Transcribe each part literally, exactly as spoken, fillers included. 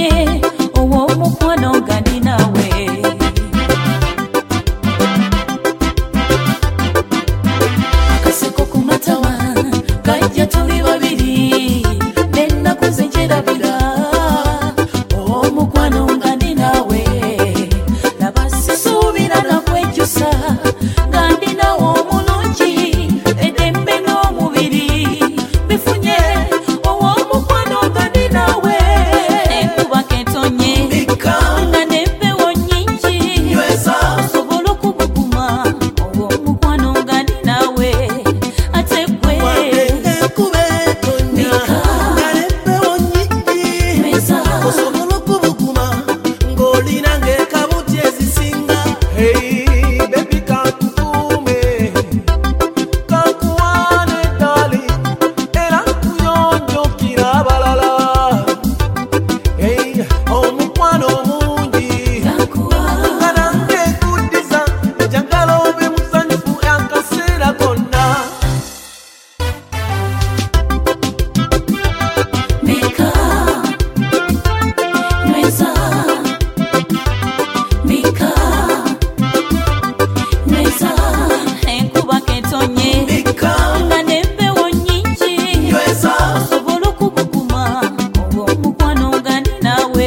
ketonye owo mukwano gandi nawe akaseko kumatawa kajja tuli babiri nena kuzenjerabira owo mukwano gandi nawe labasisubira nakwejusa gandi nawe omulungi edembe n'omubiri bifunye owo mukwano gandi nawe enkuba ketonye nga n'empewo nnyingi osobola okubuguma owo mukwano gandi nawe ate gwe enkuba etonnya nga n'empewo nnyingi osobola okubuguma ng'olina ng'ekabuti ezisinga. Hey baby, kankukuume kankuwaane ddali era nkuyonjokera abalala. Hey omukwano omungi nga nange nkuddiza njagala obe musanyufu akaseera konna. Mika Nweza Mika Nweza enkuba ketonye nga n'empewo nnyingi osobola okubuguma owo mukwano gandi nawe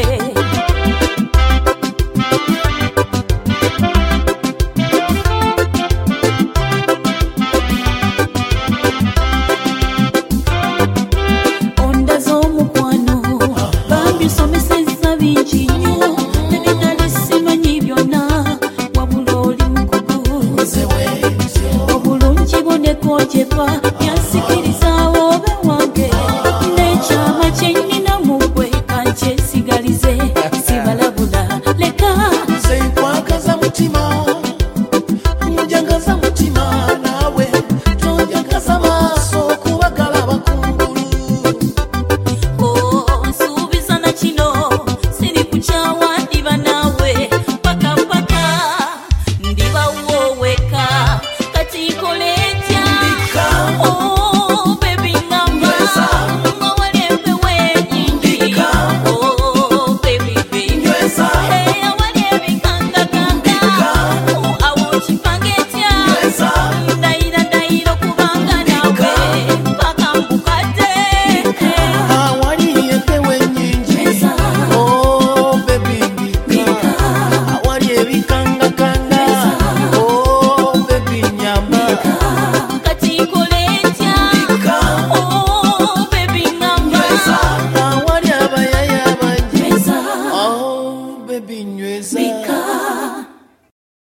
ondaza omukwano bambisomesezza bingi nnyo nebinali simanyi byonna wabula oli mukugu obulungi bwonekwojebwa yansikirizawo obe wange n'ekyama kye nnina mu gwe kankyesigalize